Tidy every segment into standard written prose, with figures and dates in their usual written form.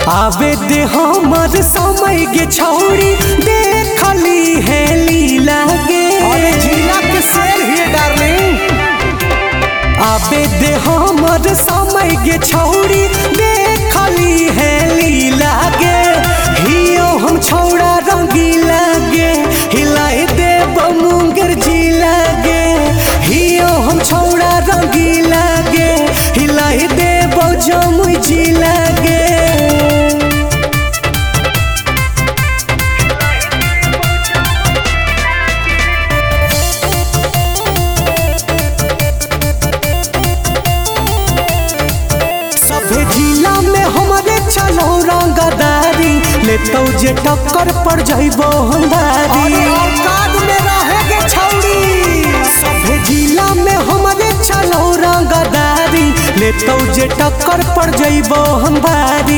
आवे दे हमर समय गे छौरी देखली है लीला गे। अरे जिला के शेर ही डार्लिंग। आवे दे हमर समय गे छौरी देखली है लीला गे। हियो हम छौड़ा रंगीला गे हिलाई दे बमुंगर जिला गे। हियो हम छौड़ा रंगीला गे हिलाई दे बजमुई जिला गे। जिला में हमारे चलो रंगदारी ले तो जे टक्कर पड़ जाइबो हमारी। औकात में रहेगे छौरी। सभे जिला में हमारे चलो रंगदारी ले तो जे टक्कर पड़ जाइबो हमारी।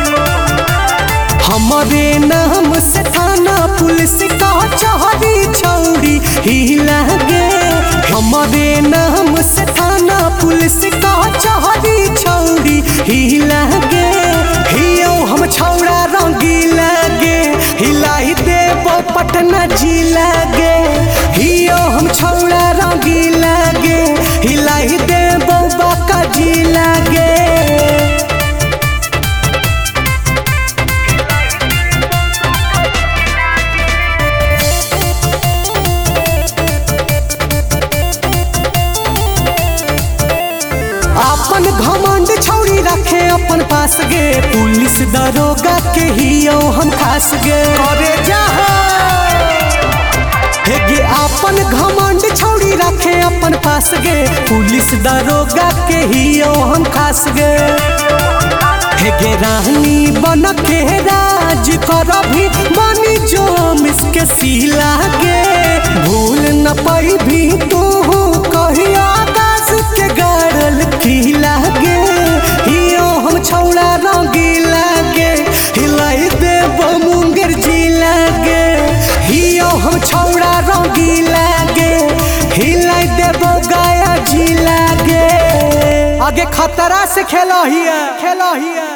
हमारे नाम से थाना पुलिस का चहरी छौरी हिला गे। हमारे नाम से थाना पुलिस का चहरी छौरी हिला गे। हियो हम छौड़ा रंगीला गे हिलाई देबो पटना जिला गे। हियो हम छौड़ा रंगीला गे हिलाई देबो बांका जिला गे। अपन घमंड छौरी रखे अपन पास गे पुलिस दरोगा के हियो हम खास गे। अरे जहाँ हे गे अपन घमंड छौरी रखे अपन पास गे पुलिस दरोगा के हियो हम खास गे। हे गे रानी बन के राज कर भी बनी जो मिसके सीला गे। भूल न पाई भी तू कहिया दास के गाड़ल खिला गे। हियो हम छौड़ा रंगीला गे हिलाई देबो मुंगेर जिला गे। हियो हम छौड़ा रंगीला गे हिलाई देबो गया जिला गे। आगे खतरा से खेलो हिया।